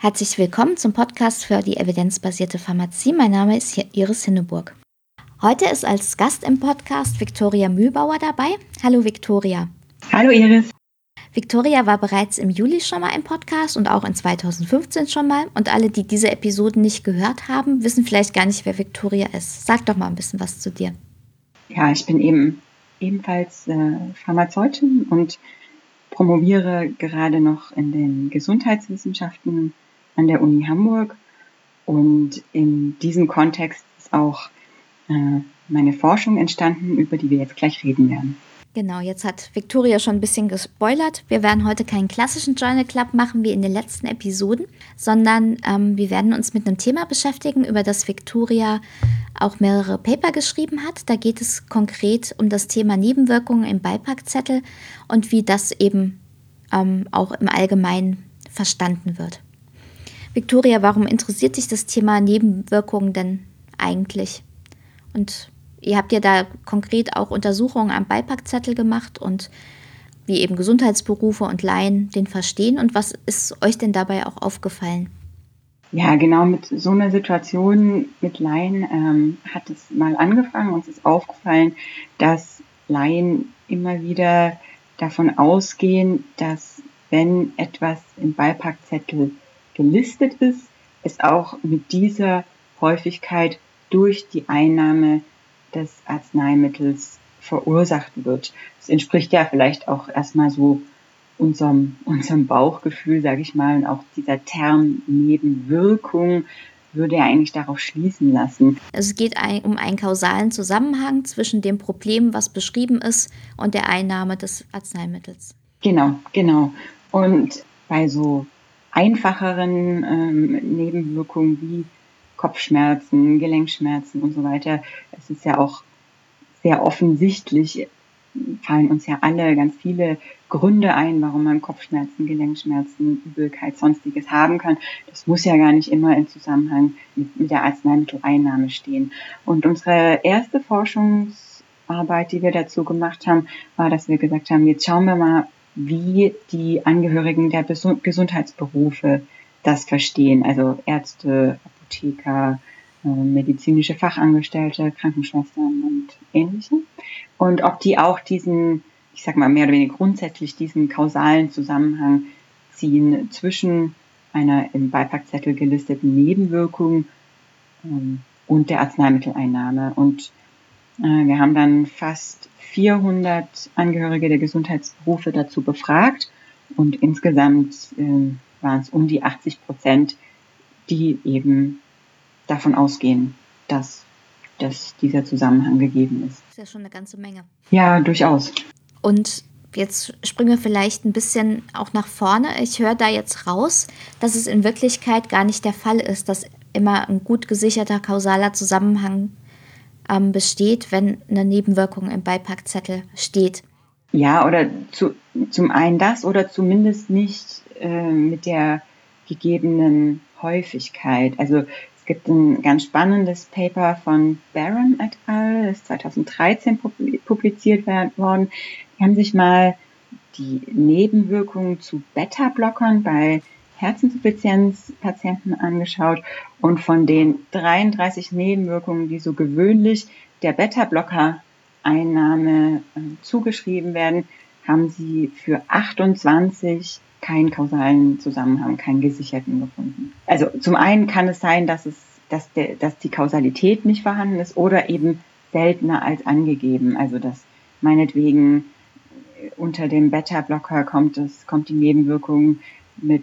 Herzlich willkommen zum Podcast für die evidenzbasierte Pharmazie. Mein Name ist Iris Hinneburg. Heute ist als Gast im Podcast Viktoria Mühlbauer dabei. Hallo Viktoria. Hallo Iris. Viktoria war bereits im Juli schon mal im Podcast und auch in 2015 schon mal. Und alle, die diese Episoden nicht gehört haben, wissen vielleicht gar nicht, wer Viktoria ist. Sag doch mal ein bisschen was zu dir. Ja, ich bin ebenfalls Pharmazeutin und promoviere gerade noch in den Gesundheitswissenschaften an der Uni Hamburg. Und in diesem Kontext ist auch meine Forschung entstanden, über die wir jetzt gleich reden werden. Genau, jetzt hat Viktoria schon ein bisschen gespoilert. Wir werden heute keinen klassischen Journal Club machen wie in den letzten Episoden, sondern wir werden uns mit einem Thema beschäftigen, über das Viktoria auch mehrere Paper geschrieben hat. Da geht es konkret um das Thema Nebenwirkungen im Beipackzettel und wie das eben auch im Allgemeinen verstanden wird. Viktoria, warum interessiert dich das Thema Nebenwirkungen denn eigentlich? Und ihr habt ja da konkret auch Untersuchungen am Beipackzettel gemacht und wie eben Gesundheitsberufe und Laien den verstehen. Und was ist euch denn dabei auch aufgefallen? Ja, genau, mit so einer Situation mit Laien hat es mal angefangen. Uns ist aufgefallen, dass Laien immer wieder davon ausgehen, dass wenn etwas im Beipackzettel gelistet ist, es auch mit dieser Häufigkeit durch die Einnahme des Arzneimittels verursacht wird. Das entspricht ja vielleicht auch erstmal so unserem Bauchgefühl, sage ich mal, und auch dieser Term Nebenwirkung würde ja eigentlich darauf schließen lassen. Es geht um einen kausalen Zusammenhang zwischen dem Problem, was beschrieben ist, und der Einnahme des Arzneimittels. Genau. Und bei so einfacheren Nebenwirkungen wie Kopfschmerzen, Gelenkschmerzen und so weiter, es ist ja auch sehr offensichtlich, fallen uns ja alle ganz viele Gründe ein, warum man Kopfschmerzen, Gelenkschmerzen, Übelkeit, sonstiges haben kann. Das muss ja gar nicht immer im Zusammenhang mit der Arzneimitteleinnahme stehen. Und unsere erste Forschungsarbeit, die wir dazu gemacht haben, war, dass wir gesagt haben, jetzt schauen wir mal, wie die Angehörigen der Gesundheitsberufe das verstehen, also Ärzte, Apotheker, medizinische Fachangestellte, Krankenschwestern und Ähnliche. Und ob die auch diesen, ich sag mal mehr oder weniger grundsätzlich diesen kausalen Zusammenhang ziehen zwischen einer im Beipackzettel gelisteten Nebenwirkung und der Arzneimitteleinnahme. Und wir haben dann fast 400 Angehörige der Gesundheitsberufe dazu befragt und insgesamt waren es um die 80%, die eben davon ausgehen, dass dieser Zusammenhang gegeben ist. Das ist ja schon eine ganze Menge. Ja, durchaus. Und jetzt springen wir vielleicht ein bisschen auch nach vorne. Ich höre da jetzt raus, dass es in Wirklichkeit gar nicht der Fall ist, dass immer ein gut gesicherter kausaler Zusammenhang besteht, wenn eine Nebenwirkung im Beipackzettel steht. Ja, oder zum einen das oder zumindest nicht mit der gegebenen Häufigkeit. Also es gibt ein ganz spannendes Paper von Barron et al., das ist 2013 publiziert worden. Die haben sich mal die Nebenwirkungen zu Beta-Blockern bei Herzinsuffizienzpatienten angeschaut und von den 33 Nebenwirkungen, die so gewöhnlich der Beta-Blocker-Einnahme zugeschrieben werden, haben sie für 28 keinen kausalen Zusammenhang, keinen gesicherten gefunden. Also zum einen kann es sein, dass die Kausalität nicht vorhanden ist oder eben seltener als angegeben. Also dass meinetwegen unter dem Beta-Blocker kommt die Nebenwirkung mit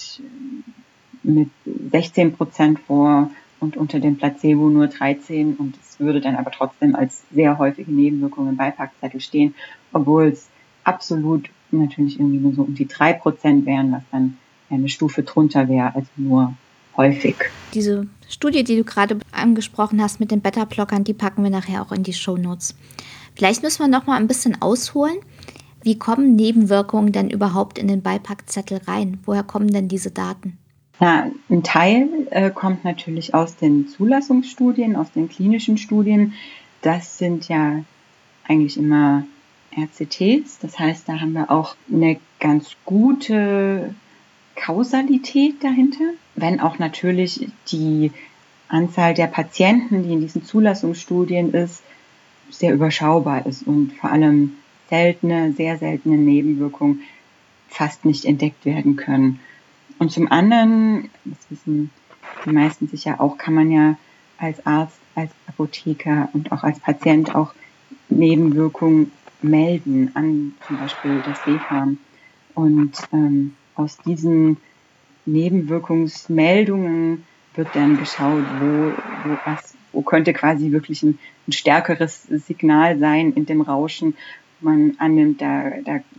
16% vor und unter dem Placebo nur 13%, und es würde dann aber trotzdem als sehr häufige Nebenwirkung im Beipackzettel stehen, obwohl es absolut natürlich irgendwie nur so um die 3% wären, was dann eine Stufe drunter wäre als nur häufig. Diese Studie, die du gerade angesprochen hast mit den Beta-Blockern, die packen wir nachher auch in die Shownotes. Vielleicht müssen wir noch mal ein bisschen ausholen. Wie kommen Nebenwirkungen denn überhaupt in den Beipackzettel rein? Woher kommen denn diese Daten? Ja, ein Teil kommt natürlich aus den Zulassungsstudien, aus den klinischen Studien. Das sind ja eigentlich immer RCTs. Das heißt, da haben wir auch eine ganz gute Kausalität dahinter. wenn auch natürlich die Anzahl der Patienten, die in diesen Zulassungsstudien ist, sehr überschaubar ist und vor allem sehr seltene Nebenwirkungen fast nicht entdeckt werden können. Und zum anderen, das wissen die meisten sicher auch, kann man ja als Arzt, als Apotheker und auch als Patient auch Nebenwirkungen melden an zum Beispiel das BfArM. Und aus diesen Nebenwirkungsmeldungen wird dann geschaut, wo könnte quasi wirklich ein stärkeres Signal sein in dem Rauschen. Man annimmt, da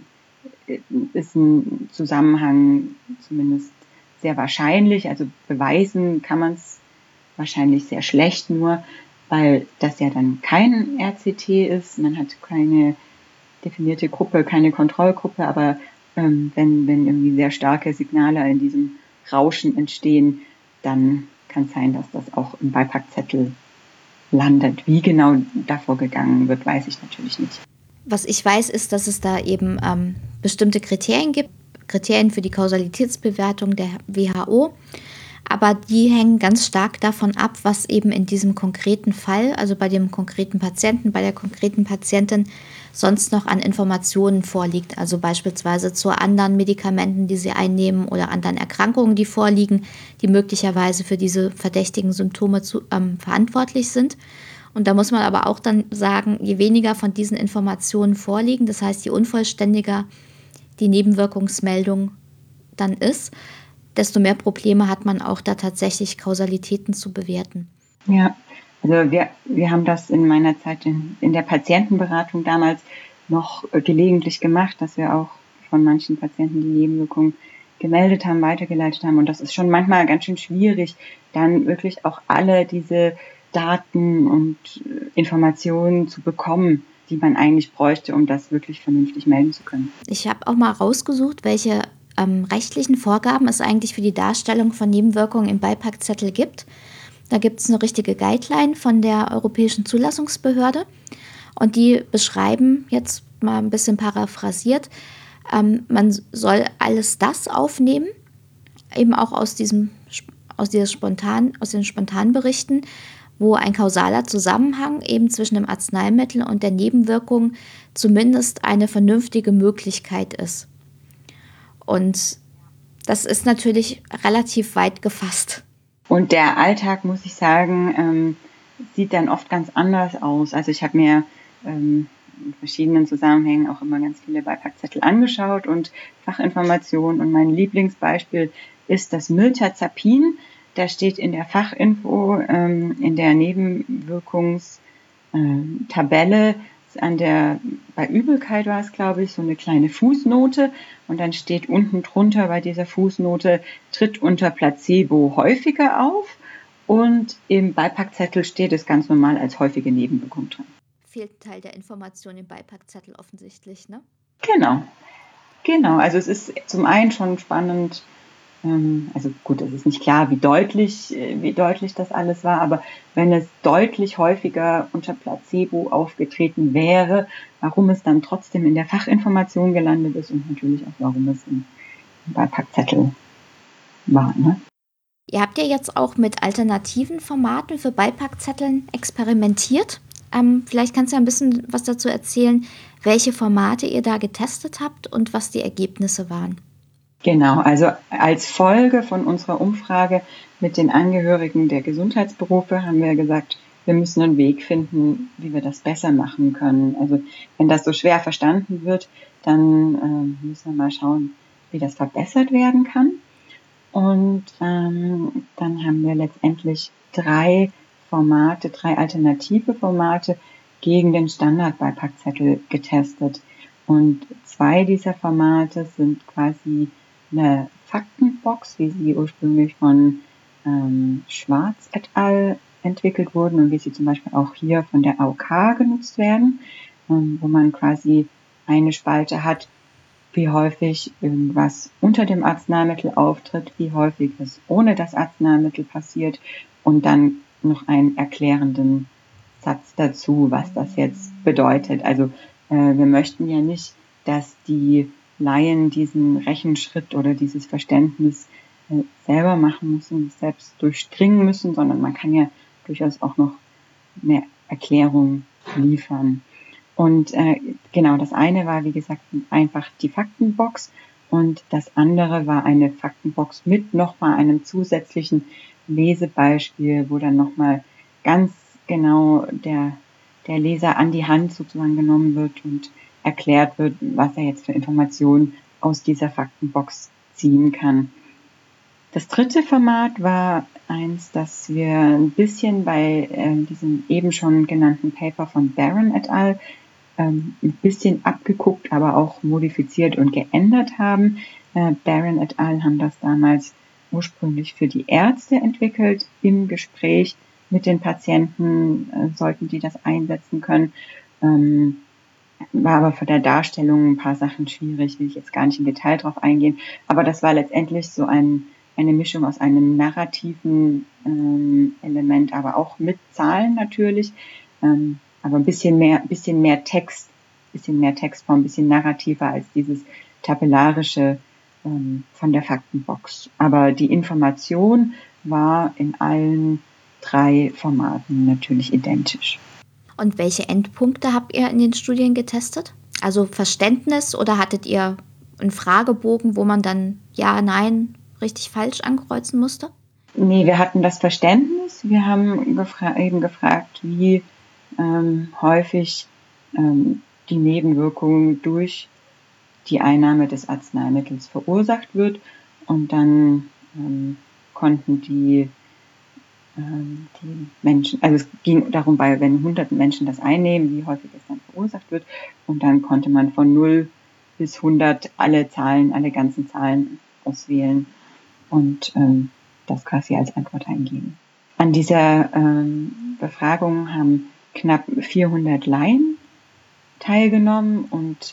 ist ein Zusammenhang zumindest sehr wahrscheinlich. Also beweisen kann man es wahrscheinlich sehr schlecht nur, weil das ja dann kein RCT ist. Man hat keine definierte Gruppe, keine Kontrollgruppe, aber wenn irgendwie sehr starke Signale in diesem Rauschen entstehen, dann kann es sein, dass das auch im Beipackzettel landet. Wie genau davor gegangen wird, weiß ich natürlich nicht. Was ich weiß, ist, dass es da eben bestimmte Kriterien gibt, Kriterien für die Kausalitätsbewertung der WHO, aber die hängen ganz stark davon ab, was eben in diesem konkreten Fall, also bei dem konkreten Patienten, bei der konkreten Patientin sonst noch an Informationen vorliegt, also beispielsweise zu anderen Medikamenten, die sie einnehmen oder anderen Erkrankungen, die vorliegen, die möglicherweise für diese verdächtigen Symptome verantwortlich sind. Und da muss man aber auch dann sagen, je weniger von diesen Informationen vorliegen, das heißt, je unvollständiger die Nebenwirkungsmeldung dann ist, desto mehr Probleme hat man auch da tatsächlich Kausalitäten zu bewerten. Ja, also wir haben das in meiner Zeit in der Patientenberatung damals noch gelegentlich gemacht, dass wir auch von manchen Patienten die Nebenwirkungen gemeldet haben, weitergeleitet haben. Und das ist schon manchmal ganz schön schwierig, dann wirklich auch alle diese Daten und Informationen zu bekommen, die man eigentlich bräuchte, um das wirklich vernünftig melden zu können. Ich habe auch mal rausgesucht, welche rechtlichen Vorgaben es eigentlich für die Darstellung von Nebenwirkungen im Beipackzettel gibt. Da gibt es eine richtige Guideline von der Europäischen Zulassungsbehörde und die beschreiben, jetzt mal ein bisschen paraphrasiert, man soll alles das aufnehmen, eben auch aus den Spontanberichten, wo ein kausaler Zusammenhang eben zwischen dem Arzneimittel und der Nebenwirkung zumindest eine vernünftige Möglichkeit ist. Und das ist natürlich relativ weit gefasst. Und der Alltag, muss ich sagen, sieht dann oft ganz anders aus. Also ich habe mir in verschiedenen Zusammenhängen auch immer ganz viele Beipackzettel angeschaut und Fachinformationen. Und mein Lieblingsbeispiel ist das Miltazapin. Da steht in der Fachinfo, in der Nebenwirkungstabelle, bei Übelkeit war es, glaube ich, so eine kleine Fußnote. Und dann steht unten drunter bei dieser Fußnote, tritt unter Placebo häufiger auf. Und im Beipackzettel steht es ganz normal als häufige Nebenwirkung drin. Fehlt ein Teil der Information im Beipackzettel offensichtlich, ne? Genau. Also es ist zum einen schon spannend, also gut, es ist nicht klar, wie deutlich das alles war, aber wenn es deutlich häufiger unter Placebo aufgetreten wäre, warum es dann trotzdem in der Fachinformation gelandet ist und natürlich auch, warum es im Beipackzettel war. Ne? Ihr habt ja jetzt auch mit alternativen Formaten für Beipackzetteln experimentiert. Vielleicht kannst du ein bisschen was dazu erzählen, welche Formate ihr da getestet habt und was die Ergebnisse waren. Genau, also als Folge von unserer Umfrage mit den Angehörigen der Gesundheitsberufe haben wir gesagt, wir müssen einen Weg finden, wie wir das besser machen können. Also wenn das so schwer verstanden wird, dann müssen wir mal schauen, wie das verbessert werden kann. Und dann haben wir letztendlich drei alternative Formate gegen den Standard-Beipackzettel getestet. Und 2 dieser Formate sind quasi eine Faktenbox, wie sie ursprünglich von Schwarz et al. Entwickelt wurden und wie sie zum Beispiel auch hier von der AOK genutzt werden, wo man quasi eine Spalte hat, wie häufig irgendwas unter dem Arzneimittel auftritt, wie häufig es ohne das Arzneimittel passiert und dann noch einen erklärenden Satz dazu, was das jetzt bedeutet. Also wir möchten ja nicht, dass die Laien diesen Rechenschritt oder dieses Verständnis selber machen müssen, das selbst durchdringen müssen, sondern man kann ja durchaus auch noch eine Erklärung liefern. Und genau, das eine war, wie gesagt, einfach die Faktenbox und das andere war eine Faktenbox mit nochmal einem zusätzlichen Lesebeispiel, wo dann nochmal ganz genau der Leser an die Hand sozusagen genommen wird und erklärt wird, was er jetzt für Informationen aus dieser Faktenbox ziehen kann. Das dritte Format war eins, das wir ein bisschen bei diesem eben schon genannten Paper von Barron et al. Ein bisschen abgeguckt, aber auch modifiziert und geändert haben. Barron et al. Haben das damals ursprünglich für die Ärzte entwickelt. Im Gespräch mit den Patienten sollten die das einsetzen können. War aber für der Darstellung ein paar Sachen schwierig, will ich jetzt gar nicht im Detail drauf eingehen. Aber das war letztendlich so eine Mischung aus einem narrativen Element, aber auch mit Zahlen natürlich. Aber ein bisschen mehr Textform, ein bisschen narrativer als dieses tabellarische von der Faktenbox. Aber die Information war in allen 3 Formaten natürlich identisch. Und welche Endpunkte habt ihr in den Studien getestet? Also Verständnis oder hattet ihr einen Fragebogen, wo man dann ja, nein, richtig, falsch ankreuzen musste? Nee, wir hatten das Verständnis. Wir haben gefragt, wie häufig die Nebenwirkung durch die Einnahme des Arzneimittels verursacht wird. Und dann konnten die Menschen, also es ging darum, wenn hunderten Menschen das einnehmen, wie häufig es dann verursacht wird. Und dann konnte man von 0 bis 100 alle ganzen Zahlen auswählen und das quasi als Antwort eingeben. An dieser Befragung haben knapp 400 Laien teilgenommen und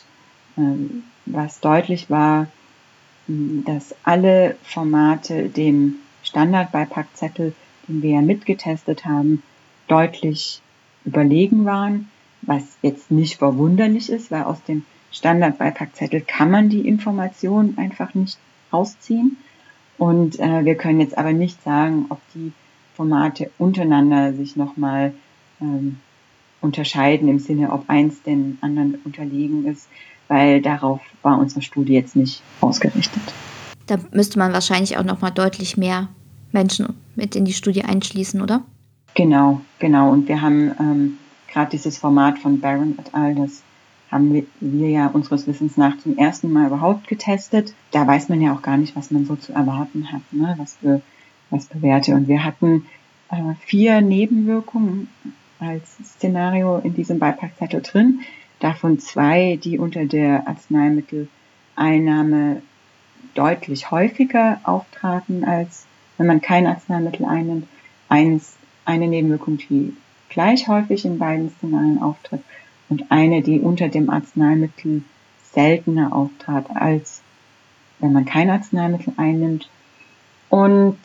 was deutlich war, dass alle Formate dem Standardbeipackzettel, den wir ja mitgetestet haben, deutlich überlegen waren, was jetzt nicht verwunderlich ist, weil aus dem Standardbeipackzettel kann man die Information einfach nicht rausziehen. Und wir können jetzt aber nicht sagen, ob die Formate untereinander sich nochmal unterscheiden im Sinne, ob eins dem anderen unterlegen ist, weil darauf war unsere Studie jetzt nicht ausgerichtet. Da müsste man wahrscheinlich auch nochmal deutlich mehr Menschen mit in die Studie einschließen, oder? Genau. Und wir haben gerade dieses Format von Barron et al., das haben wir ja unseres Wissens nach zum ersten Mal überhaupt getestet. Da weiß man ja auch gar nicht, was man so zu erwarten hat, ne? Was für Werte. Und wir hatten 4 Nebenwirkungen als Szenario in diesem Beipackzettel drin. Davon 2, die unter der Arzneimitteleinnahme deutlich häufiger auftraten, als wenn man kein Arzneimittel einnimmt. Eine Nebenwirkung, die gleich häufig in beiden Szenarien auftritt und eine, die unter dem Arzneimittel seltener auftrat, als wenn man kein Arzneimittel einnimmt. Und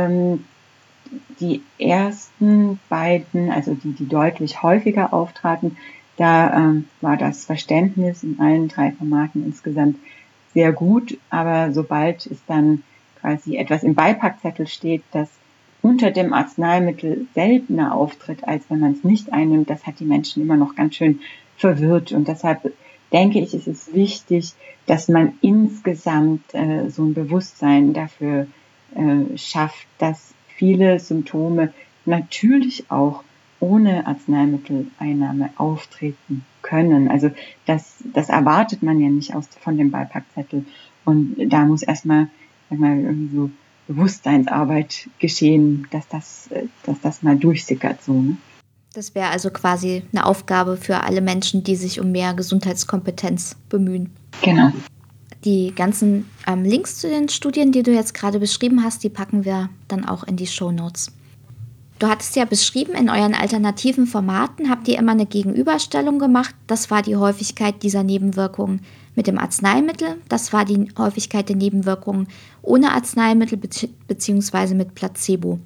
die ersten beiden, also die deutlich häufiger auftraten, da war das Verständnis in allen 3 Formaten insgesamt sehr gut, aber sobald es dann quasi etwas im Beipackzettel steht, das unter dem Arzneimittel seltener auftritt, als wenn man es nicht einnimmt, das hat die Menschen immer noch ganz schön verwirrt. Und deshalb denke ich, ist es wichtig, dass man insgesamt so ein Bewusstsein dafür schafft, dass viele Symptome natürlich auch ohne Arzneimitteleinnahme auftreten können. Also das erwartet man ja nicht von dem Beipackzettel. Und da muss erstmal irgendwie so Bewusstseinsarbeit geschehen, dass das mal durchsickert so. Ne? Das wäre also quasi eine Aufgabe für alle Menschen, die sich um mehr Gesundheitskompetenz bemühen. Genau. Die ganzen Links zu den Studien, die du jetzt gerade beschrieben hast, die packen wir dann auch in die Shownotes. Du hattest ja beschrieben, in euren alternativen Formaten habt ihr immer eine Gegenüberstellung gemacht. Das war die Häufigkeit dieser Nebenwirkungen mit dem Arzneimittel. Das war die Häufigkeit der Nebenwirkungen ohne Arzneimittel bzw. mit Placebo.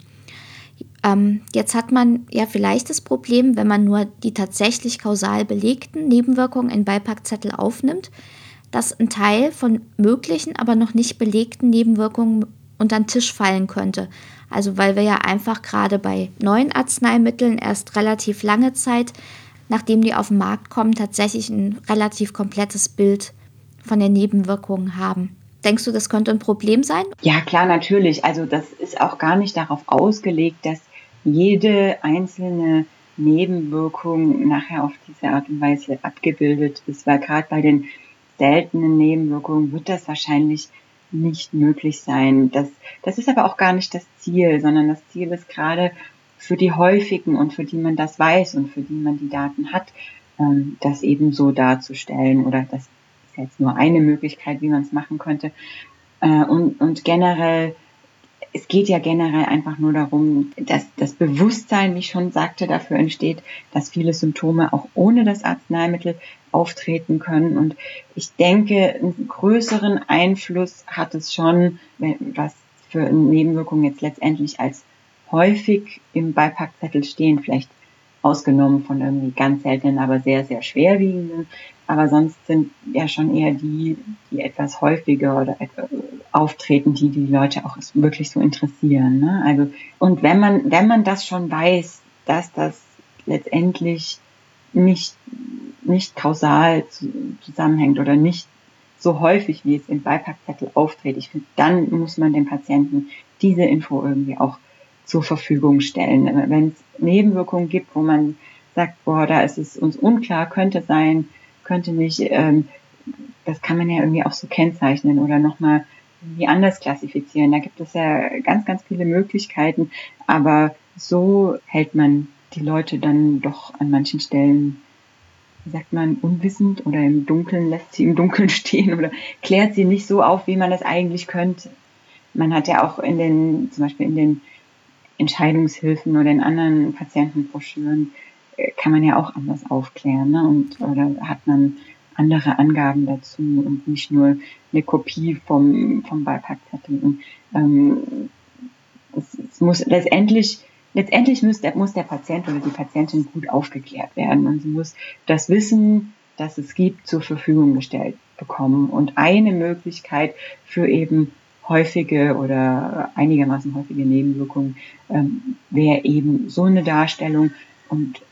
Jetzt hat man ja vielleicht das Problem, wenn man nur die tatsächlich kausal belegten Nebenwirkungen in Beipackzettel aufnimmt, dass ein Teil von möglichen, aber noch nicht belegten Nebenwirkungen unter den Tisch fallen könnte. Also weil wir ja einfach gerade bei neuen Arzneimitteln erst relativ lange Zeit, nachdem die auf den Markt kommen, tatsächlich ein relativ komplettes Bild von den Nebenwirkungen haben. Denkst du, das könnte ein Problem sein? Ja, klar, natürlich. Also das ist auch gar nicht darauf ausgelegt, dass jede einzelne Nebenwirkung nachher auf diese Art und Weise abgebildet ist, weil gerade bei den seltenen Nebenwirkungen wird das wahrscheinlich nicht möglich sein. Das ist aber auch gar nicht das Ziel, sondern das Ziel ist gerade für die häufigen und für die man das weiß und für die man die Daten hat, das eben so darzustellen. Oder das ist jetzt nur eine Möglichkeit, wie man es machen könnte. Und generell, es geht ja generell einfach nur darum, dass das Bewusstsein, wie ich schon sagte, dafür entsteht, dass viele Symptome auch ohne das Arzneimittel auftreten können. Und ich denke, einen größeren Einfluss hat es schon, was für Nebenwirkungen jetzt letztendlich als häufig im Beipackzettel stehen, vielleicht ausgenommen von irgendwie ganz seltenen, aber sehr, sehr schwerwiegenden. Aber sonst sind ja schon eher die etwas häufiger oder auftreten, die Leute auch wirklich so interessieren. Ne? Also, und wenn man das schon weiß, dass das letztendlich nicht kausal zusammenhängt oder nicht so häufig, wie es im Beipackzettel auftritt, ich finde, dann muss man dem Patienten diese Info irgendwie auch zur Verfügung stellen. Wenn es Nebenwirkungen gibt, wo man sagt, boah, da ist es uns unklar, könnte sein, könnte nicht, das kann man ja irgendwie auch so kennzeichnen oder nochmal irgendwie anders klassifizieren. Da gibt es ja ganz, ganz viele Möglichkeiten, aber so hält man die Leute dann doch an manchen Stellen, wie sagt man, unwissend oder im Dunkeln, lässt sie im Dunkeln stehen oder klärt sie nicht so auf, wie man das eigentlich könnte. Man hat ja auch zum Beispiel in den Entscheidungshilfen oder in anderen Patientenbroschüren kann man ja auch anders aufklären, ne? Oder hat man andere Angaben dazu und nicht nur eine Kopie vom Beipackzettel. Und es muss letztendlich muss der Patient oder die Patientin gut aufgeklärt werden und sie muss das Wissen, das es gibt, zur Verfügung gestellt bekommen. Und eine Möglichkeit für eben häufige oder einigermaßen häufige Nebenwirkungen wäre eben so eine Darstellung und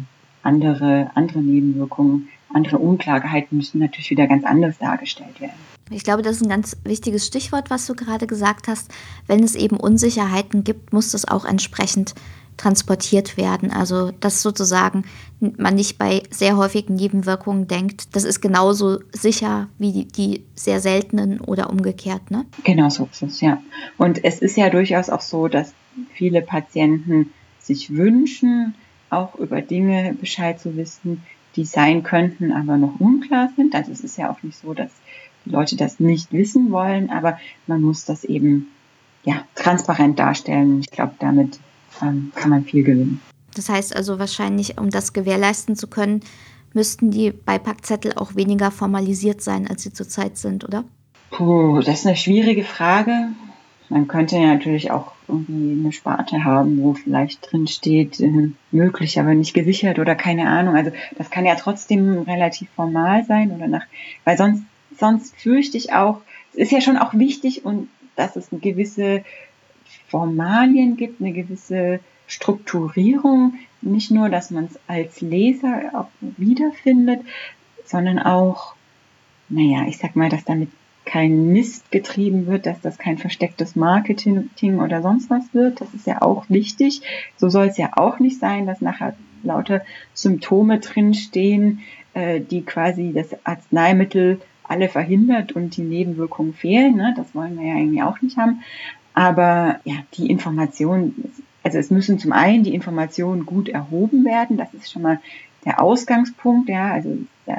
andere Nebenwirkungen, andere Unklarheiten müssen natürlich wieder ganz anders dargestellt werden. Ich glaube, das ist ein ganz wichtiges Stichwort, was du gerade gesagt hast. Wenn es eben Unsicherheiten gibt, muss das auch entsprechend transportiert werden. Also, dass sozusagen man nicht bei sehr häufigen Nebenwirkungen denkt, das ist genauso sicher wie die sehr seltenen oder umgekehrt, ne? Genau so ist es, ja. Und es ist ja durchaus auch so, dass viele Patienten sich wünschen, auch über Dinge Bescheid zu wissen, die sein könnten, aber noch unklar sind. Also es ist ja auch nicht so, dass die Leute das nicht wissen wollen, aber man muss das eben transparent darstellen. Ich glaube, damit kann man viel gewinnen. Das heißt also wahrscheinlich, um das gewährleisten zu können, müssten die Beipackzettel auch weniger formalisiert sein, als sie zurzeit sind, oder? Puh, das ist eine schwierige Frage. Man könnte ja natürlich auch irgendwie eine Sparte haben, wo vielleicht drin steht, möglich, aber nicht gesichert oder keine Ahnung. Also das kann ja trotzdem relativ formal sein weil sonst fürchte ich auch, es ist ja schon auch wichtig und dass es eine gewisse Formalien gibt, eine gewisse Strukturierung, nicht nur, dass man es als Leser auch wiederfindet, sondern auch, ich sag mal, dass damit kein Mist getrieben wird, dass das kein verstecktes Marketing oder sonst was wird. Das ist ja auch wichtig. So soll es ja auch nicht sein, dass nachher lauter Symptome drinstehen, die quasi das Arzneimittel alle verhindert und die Nebenwirkungen fehlen. Ne? Das wollen wir ja irgendwie auch nicht haben. Aber ja, die Informationen, also es müssen zum einen die Informationen gut erhoben werden. Das ist schon mal der Ausgangspunkt. Ja, also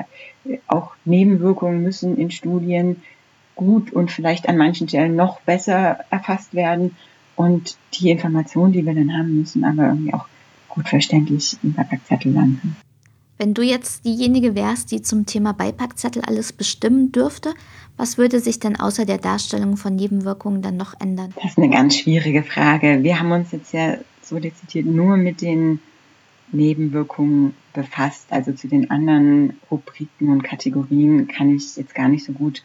auch Nebenwirkungen müssen in Studien gut und vielleicht an manchen Stellen noch besser erfasst werden. Und die Informationen, die wir dann haben, müssen aber irgendwie auch gut verständlich im Beipackzettel landen. Wenn du jetzt diejenige wärst, die zum Thema Beipackzettel alles bestimmen dürfte, was würde sich denn außer der Darstellung von Nebenwirkungen dann noch ändern? Das ist eine ganz schwierige Frage. Wir haben uns jetzt ja so dezidiert nur mit den Nebenwirkungen befasst. Also zu den anderen Rubriken und Kategorien kann ich jetzt gar nicht so gut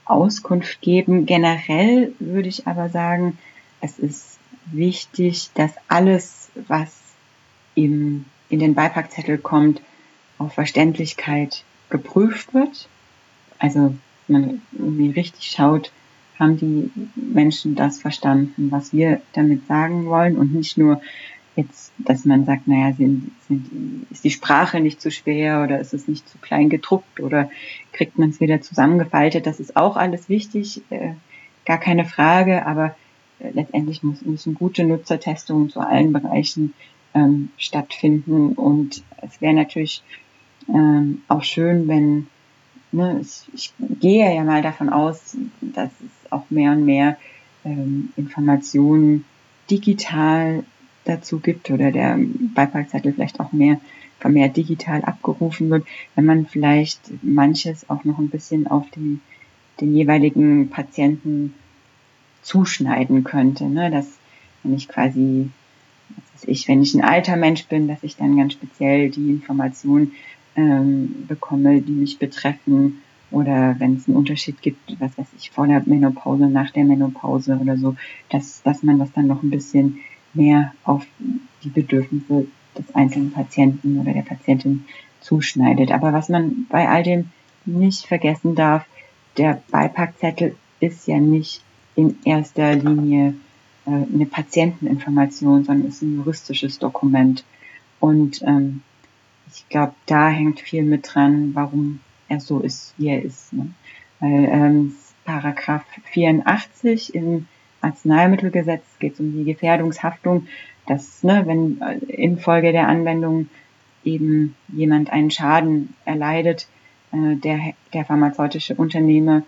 Auskunft geben. Generell würde ich aber sagen, es ist wichtig, dass alles, was in den Beipackzettel kommt, auf Verständlichkeit geprüft wird. Also man irgendwie richtig schaut, haben die Menschen das verstanden, was wir damit sagen wollen, und nicht nur jetzt, dass man sagt, naja, ist die Sprache nicht zu schwer oder ist es nicht zu klein gedruckt oder kriegt man es wieder zusammengefaltet. Das ist auch alles wichtig, gar keine Frage, aber letztendlich müssen gute Nutzertestungen zu allen Bereichen stattfinden, und es wäre natürlich auch schön, wenn, ich gehe ja mal davon aus, dass es auch mehr und mehr Informationen digital dazu gibt oder der Beipackzettel vielleicht auch vermehrt digital abgerufen wird, wenn man vielleicht manches auch noch ein bisschen auf den jeweiligen Patienten zuschneiden könnte, ne? Dass wenn ich quasi, wenn ich ein alter Mensch bin, dass ich dann ganz speziell die Informationen bekomme, die mich betreffen, oder wenn es einen Unterschied gibt, was weiß ich, vor der Menopause, nach der Menopause oder so, dass man das dann noch ein bisschen mehr auf die Bedürfnisse des einzelnen Patienten oder der Patientin zuschneidet. Aber was man bei all dem nicht vergessen darf, der Beipackzettel ist ja nicht in erster Linie eine Patienteninformation, sondern ist ein juristisches Dokument. Und ich glaube, da hängt viel mit dran, warum er so ist, wie er ist. Ne? Weil Paragraph 84 im Arzneimittelgesetz geht es um die Gefährdungshaftung, dass, wenn infolge der Anwendung eben jemand einen Schaden erleidet, der pharmazeutische Unternehmer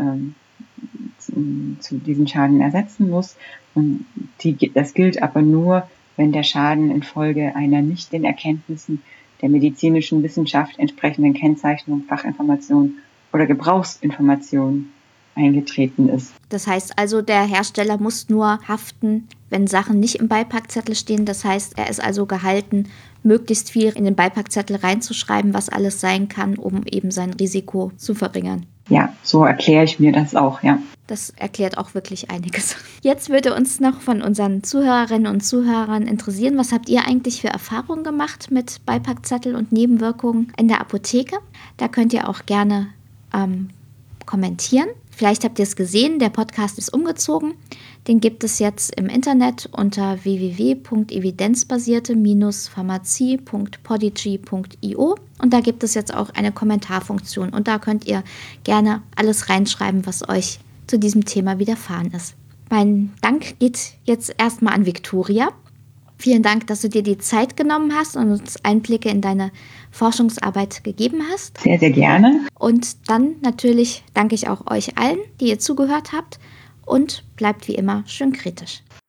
zu diesem Schaden ersetzen muss. Und das gilt aber nur, wenn der Schaden infolge einer nicht den Erkenntnissen der medizinischen Wissenschaft entsprechenden Kennzeichnung, Fachinformation oder Gebrauchsinformation eingetreten ist. Das heißt also, der Hersteller muss nur haften, wenn Sachen nicht im Beipackzettel stehen. Das heißt, er ist also gehalten, möglichst viel in den Beipackzettel reinzuschreiben, was alles sein kann, um eben sein Risiko zu verringern. Ja, so erkläre ich mir das auch, ja. Das erklärt auch wirklich einiges. Jetzt würde uns noch von unseren Zuhörerinnen und Zuhörern interessieren, was habt ihr eigentlich für Erfahrungen gemacht mit Beipackzettel und Nebenwirkungen in der Apotheke? Da könnt ihr auch gerne kommentieren. Vielleicht habt ihr es gesehen, der Podcast ist umgezogen. Den gibt es jetzt im Internet unter www.evidenzbasierte-pharmazie.podigy.io, und da gibt es jetzt auch eine Kommentarfunktion, und da könnt ihr gerne alles reinschreiben, was euch zu diesem Thema widerfahren ist. Mein Dank geht jetzt erstmal an Viktoria. Vielen Dank, dass du dir die Zeit genommen hast und uns Einblicke in deine Forschungsarbeit gegeben hast. Sehr, sehr gerne. Und dann natürlich danke ich auch euch allen, die ihr zugehört habt, und bleibt wie immer schön kritisch.